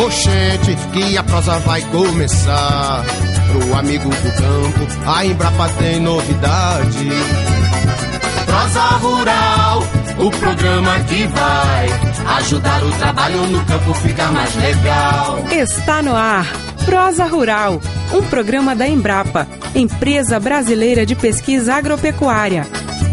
Oxente, que a prosa vai começar. Pro amigo do campo, a Embrapa tem novidade. Prosa Rural, o programa que vai ajudar o trabalho no campo ficar mais legal. Está no ar, Prosa Rural, um programa da Embrapa, Empresa Brasileira de Pesquisa Agropecuária.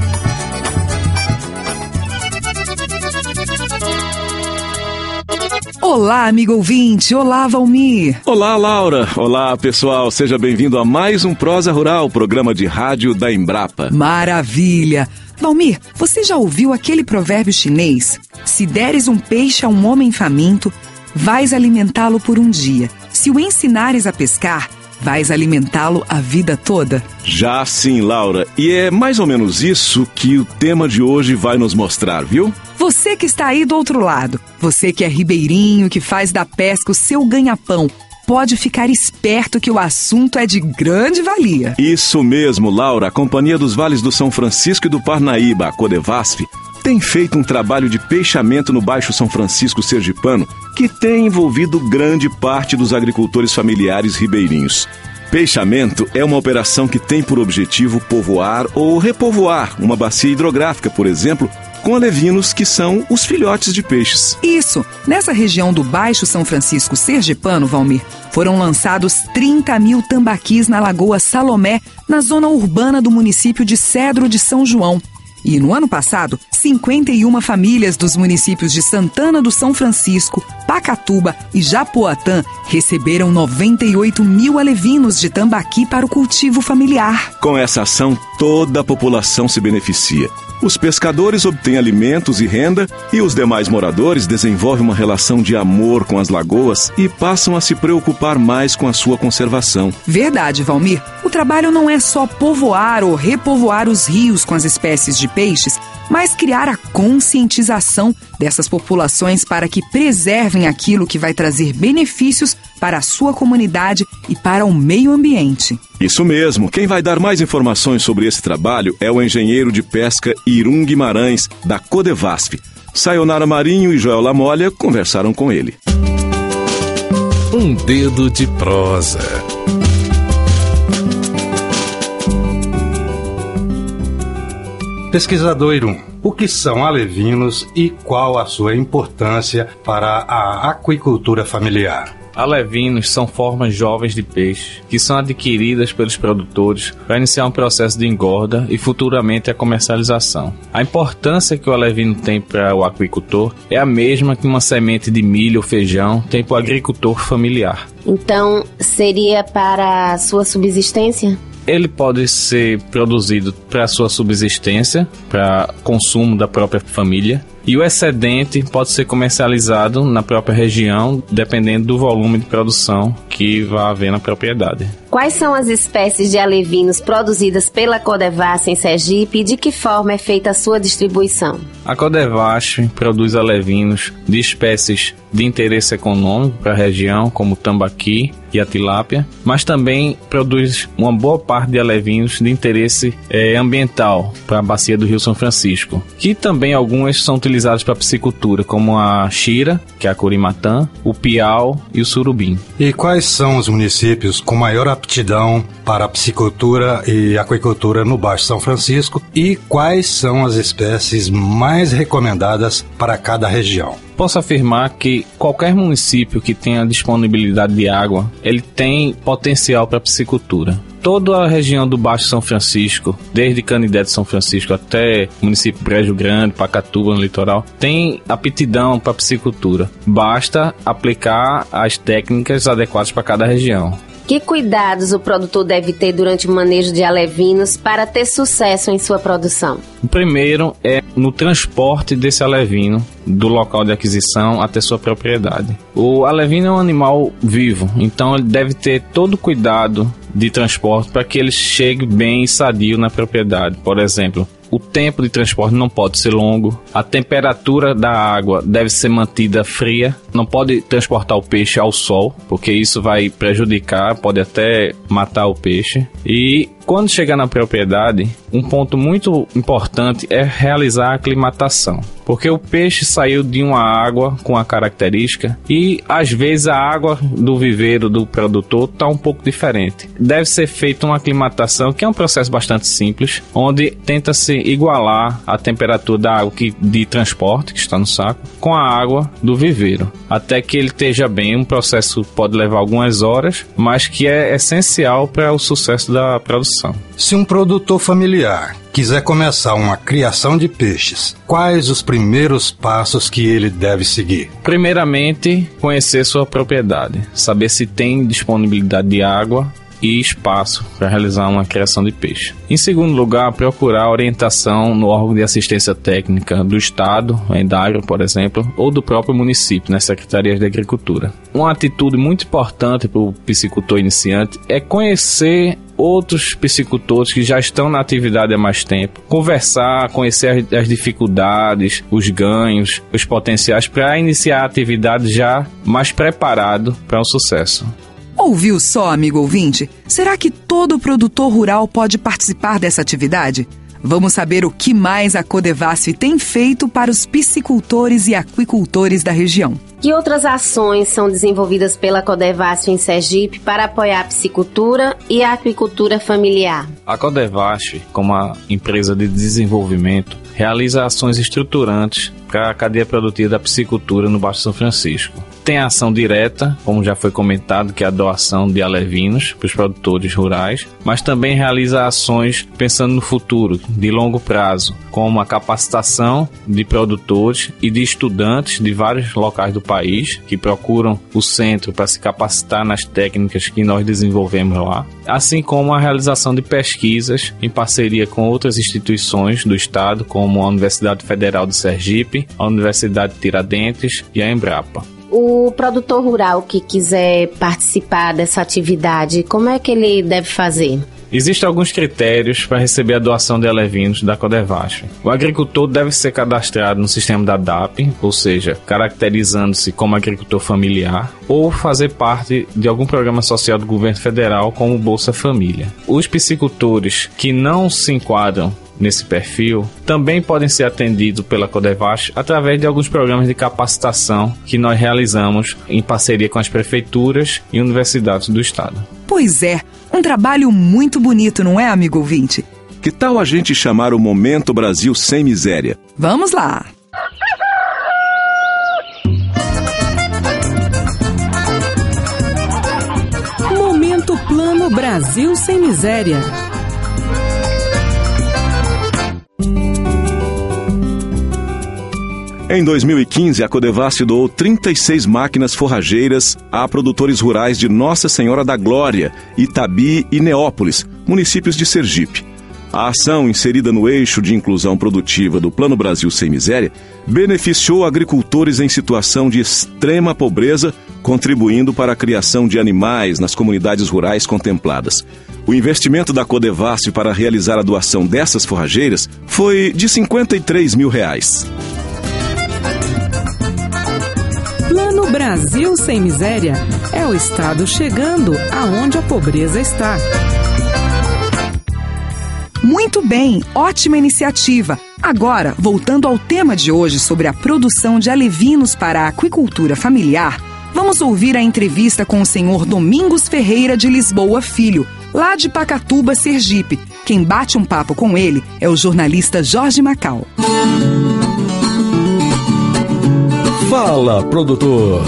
Olá, amigo ouvinte. Olá, Valmir. Olá, Laura. Olá, pessoal. Seja bem-vindo a mais um Prosa Rural, programa de rádio da Embrapa. Maravilha. Valmir, você já ouviu aquele provérbio chinês? Se deres um peixe a um homem faminto, vais alimentá-lo por um dia. Se o ensinares a pescar, vais alimentá-lo a vida toda? Já sim, Laura. E é mais ou menos isso que o tema de hoje vai nos mostrar, viu? Você que está aí do outro lado, você que é ribeirinho, que faz da pesca o seu ganha-pão, pode ficar esperto que o assunto é de grande valia. Isso mesmo, Laura. A Companhia dos Vales do São Francisco e do Parnaíba, a Codevasf, tem feito um trabalho de peixamento no Baixo São Francisco sergipano que tem envolvido grande parte dos agricultores familiares ribeirinhos. Peixamento é uma operação que tem por objetivo povoar ou repovoar uma bacia hidrográfica, por exemplo, com alevinos que são os filhotes de peixes. Isso! Nessa região do Baixo São Francisco sergipano, Valmir, foram lançados 30 mil tambaquis na Lagoa Salomé, na zona urbana do município de Cedro de São João. E no ano passado, 51 famílias dos municípios de Santana do São Francisco, Pacatuba e Japoatã receberam 98 mil alevinos de tambaqui para o cultivo familiar. Com essa ação, toda a população se beneficia. Os pescadores obtêm alimentos e renda e os demais moradores desenvolvem uma relação de amor com as lagoas e passam a se preocupar mais com a sua conservação. Verdade, Valmir. O trabalho não é só povoar ou repovoar os rios com as espécies de peixes, mas criar a conscientização dessas populações para que preservem aquilo que vai trazer benefícios para a sua comunidade e para o meio ambiente. Isso mesmo. Quem vai dar mais informações sobre esse trabalho é o engenheiro de pesca Irum Guimarães, da Codevasf. Sayonara Marinho e Joel Lamolha conversaram com ele. Um dedo de prosa. Pesquisador Irum, o que são alevinos e qual a sua importância para a aquicultura familiar? Alevinos são formas jovens de peixe que são adquiridas pelos produtores para iniciar um processo de engorda e futuramente a comercialização. A importância que o alevino tem para o aquicultor é a mesma que uma semente de milho ou feijão tem para o agricultor familiar. Então, seria para a sua subsistência? Ele pode ser produzido para sua subsistência, para consumo da própria família, e o excedente pode ser comercializado na própria região, dependendo do volume de produção que vai haver na propriedade. Quais são as espécies de alevinos produzidas pela Codevasf em Sergipe e de que forma é feita a sua distribuição? A Codevasf produz alevinos de espécies de interesse econômico para a região, como o tambaqui e a tilápia, mas também produz uma boa parte de alevinos de interesse ambiental para a bacia do Rio São Francisco, que também algumas são utilizadas para piscicultura, como a xira, que é a curimatã, o piau e o surubim. E quais são os municípios com maior aptidão para a piscicultura e aquicultura no Baixo São Francisco e quais são as espécies mais recomendadas para cada região? Posso afirmar que qualquer município que tenha disponibilidade de água, ele tem potencial para a piscicultura. Toda a região do Baixo São Francisco, desde Canidé de São Francisco até o município Brejo Grande, Pacatuba, no litoral, tem aptidão para a piscicultura. Basta aplicar as técnicas adequadas para cada região. Que cuidados o produtor deve ter durante o manejo de alevinos para ter sucesso em sua produção? O primeiro é no transporte desse alevino do local de aquisição até sua propriedade. O alevino é um animal vivo, então ele deve ter todo o cuidado de transporte para que ele chegue bem e sadio na propriedade. Por exemplo, o tempo de transporte não pode ser longo, a temperatura da água deve ser mantida fria, não pode transportar o peixe ao sol, porque isso vai prejudicar, pode até matar o peixe. E Quando chegar na propriedade, um ponto muito importante é realizar a aclimatação, porque o peixe saiu de uma água com a característica e às vezes a água do viveiro do produtor está um pouco diferente. Deve ser feita uma aclimatação, que é um processo bastante simples, onde tenta-se igualar a temperatura da água de transporte, que está no saco, com a água do viveiro, até que ele esteja bem. Um processo pode levar algumas horas, mas que é essencial para o sucesso da produção. Se um produtor familiar quiser começar uma criação de peixes, quais os primeiros passos que ele deve seguir? Primeiramente, conhecer sua propriedade, saber se tem disponibilidade de água e espaço para realizar uma criação de peixe. Em segundo lugar, procurar orientação no órgão de assistência técnica do Estado, a Endário, por exemplo, ou do próprio município, nas secretarias de agricultura. Uma atitude muito importante para o piscicultor iniciante é conhecer outros piscicultores que já estão na atividade há mais tempo, conversar, conhecer as dificuldades, os ganhos, os potenciais, para iniciar a atividade já mais preparado para o sucesso. Ouviu só, amigo ouvinte? Será que todo produtor rural pode participar dessa atividade? Vamos saber o que mais a Codevasf tem feito para os piscicultores e aquicultores da região. Que outras ações são desenvolvidas pela Codevasf em Sergipe para apoiar a piscicultura e a aquicultura familiar? A Codevasf, como a empresa de desenvolvimento, realiza ações estruturantes para a cadeia produtiva da piscicultura no Baixo São Francisco. Tem a ação direta, como já foi comentado, que é a doação de alevinos para os produtores rurais, mas também realiza ações pensando no futuro, de longo prazo, como a capacitação de produtores e de estudantes de vários locais do país que procuram o centro para se capacitar nas técnicas que nós desenvolvemos lá, assim como a realização de pesquisas em parceria com outras instituições do Estado, como a Universidade Federal de Sergipe, a Universidade de Tiradentes e a Embrapa. O produtor rural que quiser participar dessa atividade, como é que ele deve fazer? Existem alguns critérios para receber a doação de alevinos da Codevasf. O agricultor deve ser cadastrado no sistema da DAP, ou seja, caracterizando-se como agricultor familiar, ou fazer parte de algum programa social do governo federal, como Bolsa Família. Os piscicultores que não se enquadram nesse perfil também podem ser atendidos pela Codevasf através de alguns programas de capacitação que nós realizamos em parceria com as prefeituras e universidades do estado. Pois é, um trabalho muito bonito, não é, amigo ouvinte? Que tal a gente chamar o Momento Brasil Sem Miséria? Vamos lá! Momento Plano Brasil Sem Miséria. Em 2015, a Codevasf doou 36 máquinas forrageiras a produtores rurais de Nossa Senhora da Glória, Itabi e Neópolis, municípios de Sergipe. A ação, inserida no eixo de inclusão produtiva do Plano Brasil Sem Miséria, beneficiou agricultores em situação de extrema pobreza, contribuindo para a criação de animais nas comunidades rurais contempladas. O investimento da Codevasf para realizar a doação dessas forrageiras foi de R$53 mil. Plano Brasil Sem Miséria é o Estado chegando aonde a pobreza está. Muito bem, ótima iniciativa. Agora, voltando ao tema de hoje sobre a produção de alevinos para a aquicultura familiar, vamos ouvir a entrevista com o senhor Domingos Ferreira de Lisboa Filho, lá de Pacatuba, Sergipe. Quem bate um papo com ele é o jornalista Jorge Macau. Fala, produtor!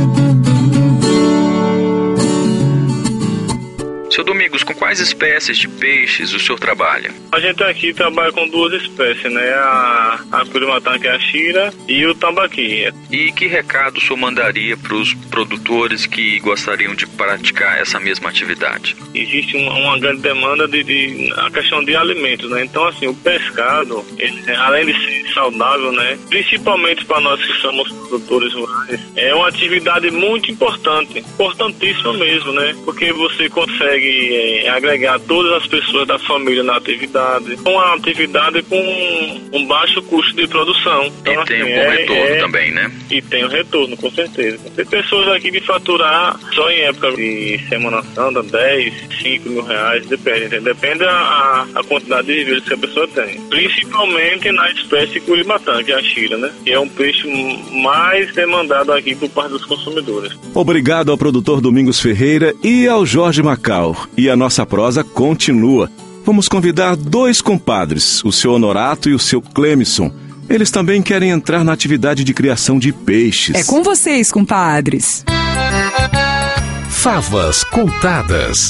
Seu Domingos, com quais espécies de peixes o senhor trabalha? A gente aqui trabalha com duas espécies, né? A curimatã, que é a xira, e o tambaqui. E que recado o senhor mandaria para os produtores que gostariam de praticar essa mesma atividade? Existe uma grande demanda a questão de alimentos, né? Então, assim, o pescado, ele, além de ser saudável, né? Principalmente para nós que somos produtores rurais, é uma atividade muito importante, importantíssima mesmo, né? Porque você consegue consegue agregar todas as pessoas da família na atividade. Uma atividade com um baixo custo de produção. Então, e tem um bom retorno também, né? E tem um retorno, com certeza. Tem pessoas aqui de faturar só em época de Semana Santa, 10, 5 mil reais, depende. Depende a quantidade de vírus que a pessoa tem. Principalmente na espécie curimatã, que é a xira, né? Que é um peixe mais demandado aqui por parte dos consumidores. Obrigado ao produtor Domingos Ferreira e ao Jorge Macau. E a nossa prosa continua. Vamos convidar 2 compadres, o seu Honorato e o seu Clemison. Eles também querem entrar na atividade de criação de peixes. É com vocês, compadres. Favas contadas.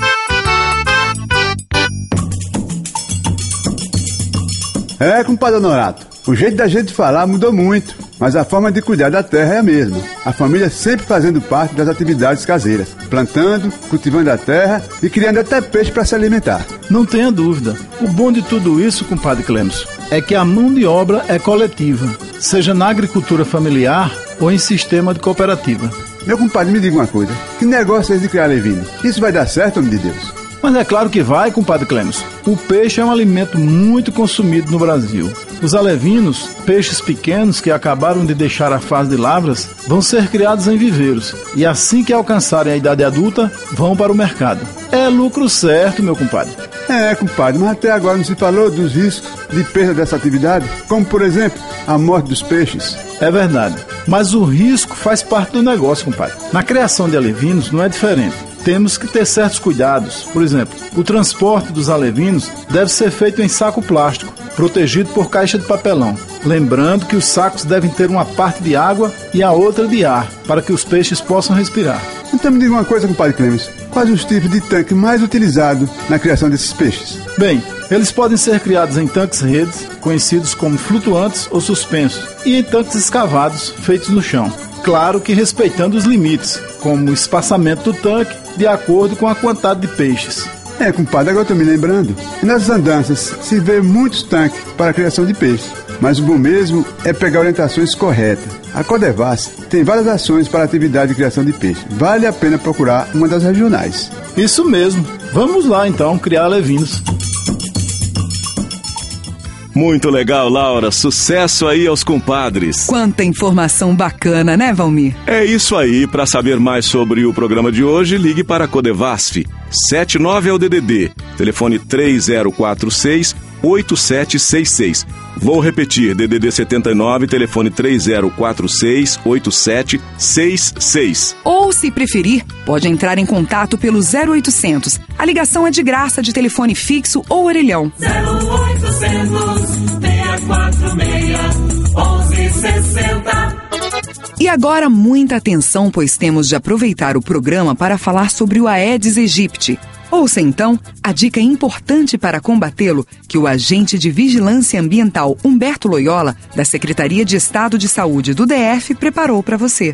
Compadre Honorato, o jeito da gente falar mudou muito, mas a forma de cuidar da terra é a mesma. A família sempre fazendo parte das atividades caseiras, plantando, cultivando a terra e criando até peixe para se alimentar. Não tenha dúvida. O bom de tudo isso, compadre Clemson, é que a mão de obra é coletiva, seja na agricultura familiar ou em sistema de cooperativa. Meu compadre, me diga uma coisa, que negócio é esse de criar alevino? Isso vai dar certo, homem de Deus? Mas é claro que vai, compadre Clemson. O peixe é um alimento muito consumido no Brasil. Os alevinos, peixes pequenos que acabaram de deixar a fase de lavras, vão ser criados em viveiros e assim que alcançarem a idade adulta, vão para o mercado. É lucro certo, meu compadre. Compadre, mas até agora não se falou dos riscos de perda dessa atividade, como por exemplo, a morte dos peixes. É verdade, mas o risco faz parte do negócio, compadre. Na criação de alevinos não é diferente. Temos que ter certos cuidados. Por exemplo, o transporte dos alevinos deve ser feito em saco plástico, protegido por caixa de papelão. Lembrando que os sacos devem ter uma parte de água e a outra de ar, para que os peixes possam respirar. Então me diga uma coisa, compadre Clemens. Quais os tipos de tanque mais utilizados na criação desses peixes? Bem, eles podem ser criados em tanques-redes, conhecidos como flutuantes ou suspensos, e em tanques escavados, feitos no chão. Claro que respeitando os limites, como o espaçamento do tanque, de acordo com a quantidade de peixes. Compadre, agora eu estou me lembrando. Nas andanças se vê muitos tanques para a criação de peixes, mas o bom mesmo é pegar orientações corretas. A Codevasf tem várias ações para a atividade de criação de peixe. Vale a pena procurar uma das regionais. Isso mesmo. Vamos lá então criar alevinos. Muito legal, Laura. Sucesso aí aos compadres. Quanta informação bacana, né, Valmir? É isso aí. Para saber mais sobre o programa de hoje, ligue para a Codevasf. 79 é o DDD. Telefone 3046-8766. Vou repetir. DDD 79, telefone 3046-8766. Ou, se preferir, pode entrar em contato pelo 0800. A ligação é de graça, de telefone fixo ou orelhão. 0800 646 1160. E agora muita atenção, pois temos de aproveitar o programa para falar sobre o Aedes aegypti. Ouça então a dica importante para combatê-lo que o agente de vigilância ambiental Humberto Loyola, da Secretaria de Estado de Saúde do DF, preparou para você.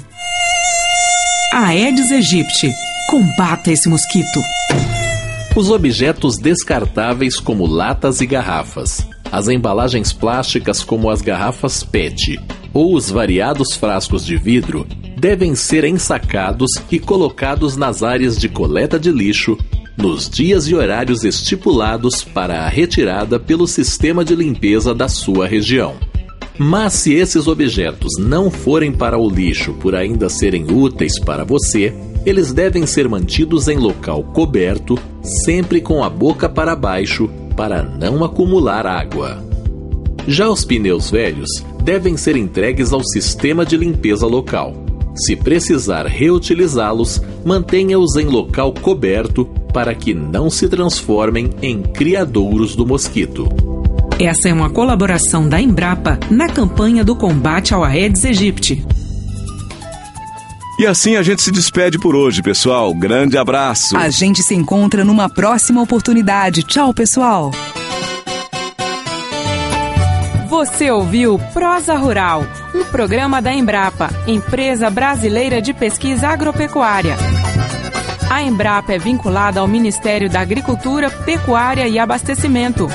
Aedes aegypti. Combata esse mosquito. Os objetos descartáveis como latas e garrafas, as embalagens plásticas como as garrafas PET ou os variados frascos de vidro devem ser ensacados e colocados nas áreas de coleta de lixo nos dias e horários estipulados para a retirada pelo sistema de limpeza da sua região. Mas se esses objetos não forem para o lixo por ainda serem úteis para você, eles devem ser mantidos em local coberto, sempre com a boca para baixo, para não acumular água. Já os pneus velhos devem ser entregues ao sistema de limpeza local. Se precisar reutilizá-los, mantenha-os em local coberto para que não se transformem em criadouros do mosquito. Essa é uma colaboração da Embrapa na campanha do combate ao Aedes aegypti. E assim a gente se despede por hoje, pessoal. Grande abraço. A gente se encontra numa próxima oportunidade. Tchau, pessoal. Você ouviu Prosa Rural, um programa da Embrapa, Empresa Brasileira de Pesquisa Agropecuária. A Embrapa é vinculada ao Ministério da Agricultura, Pecuária e Abastecimento.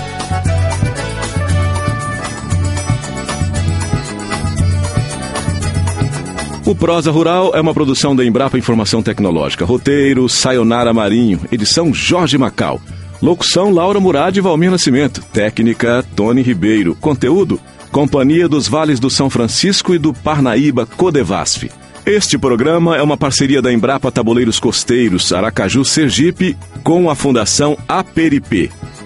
O Prosa Rural é uma produção da Embrapa Informação Tecnológica. Roteiro, Sayonara Marinho. Edição, Jorge Macau. Locução, Laura Murad e Valmir Nascimento. Técnica, Tony Ribeiro. Conteúdo, Companhia dos Vales do São Francisco e do Parnaíba Codevasf. Este programa é uma parceria da Embrapa Tabuleiros Costeiros, Aracaju, Sergipe, com a Fundação Aperipê.